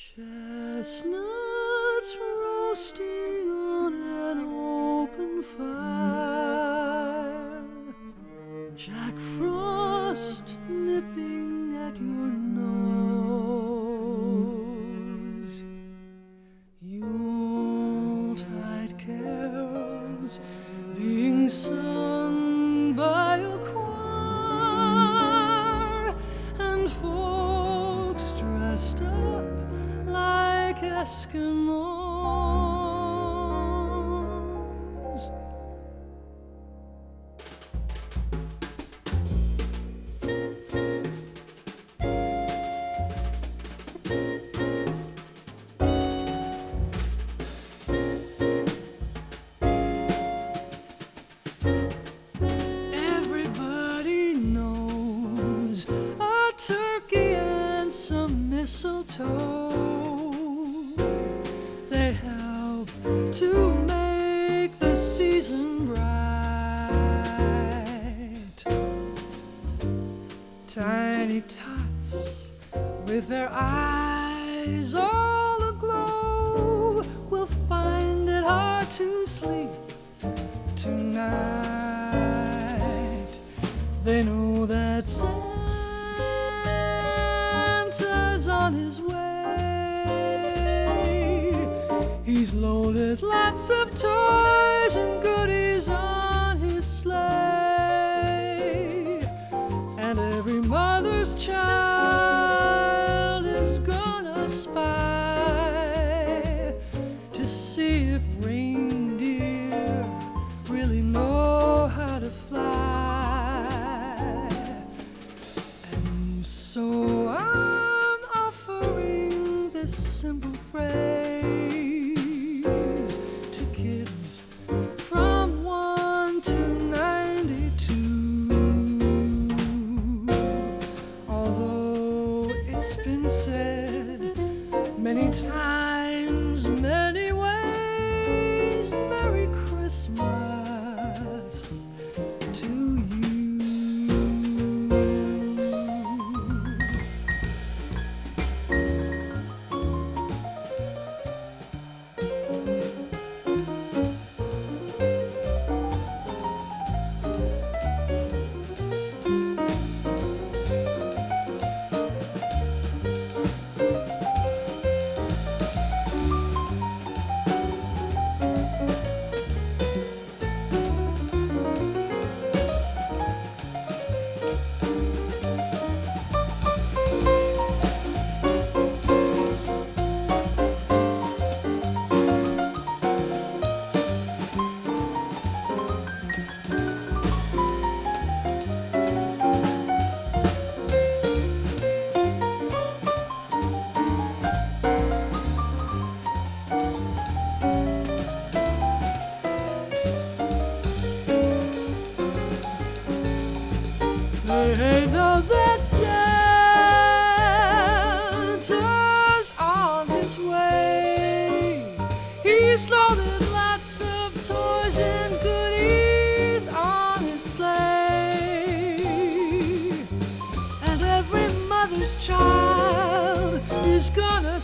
Chestnuts roasting on an open fire, Jack Frost nipping at your nose, Yuletide carols being sung by a choir, and folks dressed up like Eskimos. Everybody knows a turkey and some mistletoe. They help to make the season bright. Tiny tots with their eyes all aglow will find it hard to sleep tonight. They know that Santa's on his way. He's loaded lots of toys and goodies on his sleigh, and every mother's child is gonna spy to see if reindeer really know how to fly. And so I'm offering this simple phrase to kids from 1 to 92. Although it's been said many times, many ways, Merry Christmas to you. They know that Santa's on his way. He's loaded lots of toys and goodies on his sleigh, and every mother's child is gonna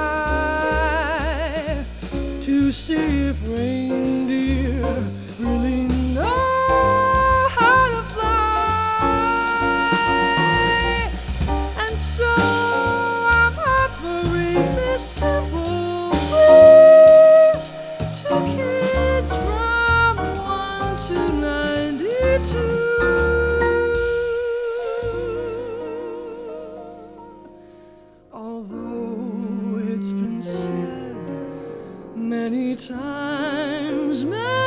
spy to see if reindeer really know how to fly. Simple ways to kids from 1 to 92. Although it's been said many times,